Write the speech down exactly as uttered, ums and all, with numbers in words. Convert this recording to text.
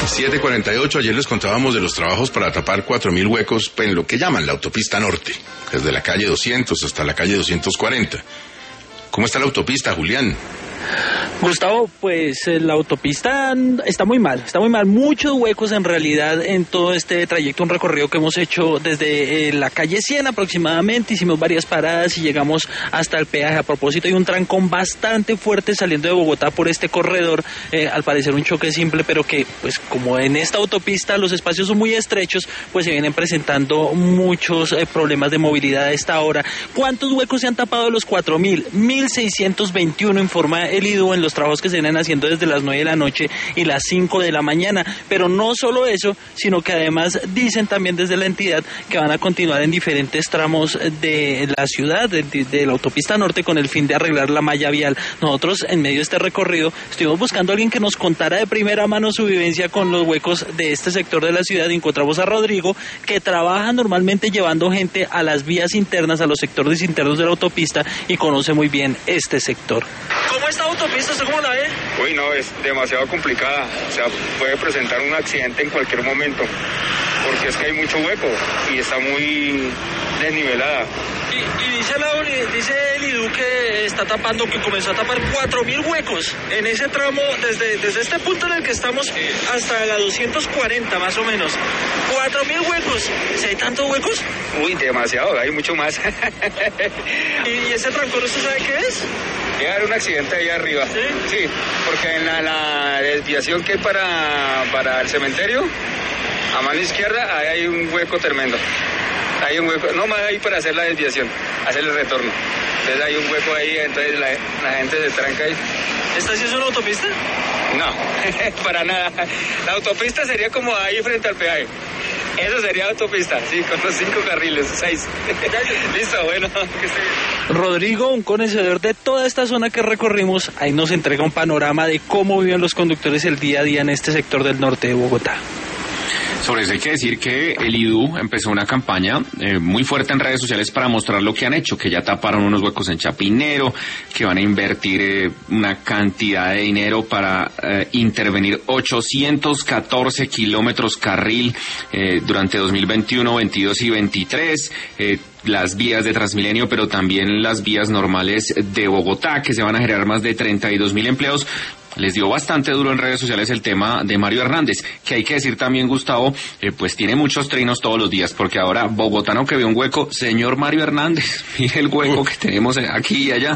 siete cuarenta y ocho, ayer les contábamos de los trabajos para tapar cuatro mil huecos en lo que llaman la autopista norte, desde la calle doscientos hasta la calle doscientos cuarenta. ¿Cómo está la autopista, Julián? Gustavo, pues la autopista está muy mal, está muy mal, muchos huecos en realidad en todo este trayecto, un recorrido que hemos hecho desde eh, la calle cien aproximadamente, hicimos varias paradas y llegamos hasta el peaje. A propósito, hay un trancón bastante fuerte saliendo de Bogotá por este corredor, eh, al parecer un choque simple, pero que pues como en esta autopista los espacios son muy estrechos, pues se vienen presentando muchos eh, problemas de movilidad a esta hora. ¿Cuántos huecos se han tapado de los cuatro mil? mil seiscientos veintiuno, informa el I D U en los trabajos que se vienen haciendo desde las nueve de la noche y las cinco de la mañana. Pero no solo eso, sino que además dicen también desde la entidad que van a continuar en diferentes tramos de la ciudad, de, de la autopista norte, con el fin de arreglar la malla vial. Nosotros, en medio de este recorrido, estuvimos buscando a alguien que nos contara de primera mano su vivencia con los huecos de este sector de la ciudad, y encontramos a Rodrigo, que trabaja normalmente llevando gente a las vías internas, a los sectores internos de la autopista, y conoce muy bien este sector. ¿Cómo está la autopista? ¿Usted cómo la ve? Uy, no, es demasiado complicada. O sea, puede presentar un accidente en cualquier momento, porque es que hay mucho hueco y está muy desnivelada. Y, y dice, la, dice el I D U que está tapando, que comenzó a tapar cuatro mil huecos en ese tramo, desde, desde este punto en el que estamos hasta la doscientos cuarenta más o menos. cuatro mil huecos. ¿Si hay tantos huecos? Uy, demasiado, hay mucho más. ¿Y, y ese trancón usted sabe qué es? Debe haber un accidente ahí arriba. ¿Sí? Sí, porque en la, la desviación que hay para, para el cementerio, a mano izquierda, ahí hay un hueco tremendo. Hay un hueco, no más ahí para hacer la desviación, hacer el retorno. Entonces hay un hueco ahí, entonces la, la gente se tranca ahí. ¿Esta sí es una autopista? No, para nada. La autopista sería como ahí frente al peaje. Eso sería autopista, sí, con los cinco carriles, seis. Listo, bueno. Que esté bien. Rodrigo, un conocedor de toda esta zona que recorrimos, ahí nos entrega un panorama de cómo viven los conductores el día a día en este sector del norte de Bogotá. Sobre eso hay que decir que el I D U empezó una campaña eh, muy fuerte en redes sociales para mostrar lo que han hecho, que ya taparon unos huecos en Chapinero, que van a invertir eh, una cantidad de dinero para eh, intervenir ochocientos catorce kilómetros carril eh, durante dos mil veintiuno, veintidós y veintitrés, eh, las vías de Transmilenio, pero también las vías normales de Bogotá, que se van a generar más de treinta y dos mil empleos. Les dio bastante duro en redes sociales el tema de Mario Hernández, que hay que decir también, Gustavo, eh, pues tiene muchos trinos todos los días, porque ahora bogotano que ve un hueco, señor Mario Hernández, mire el hueco que tenemos aquí y allá.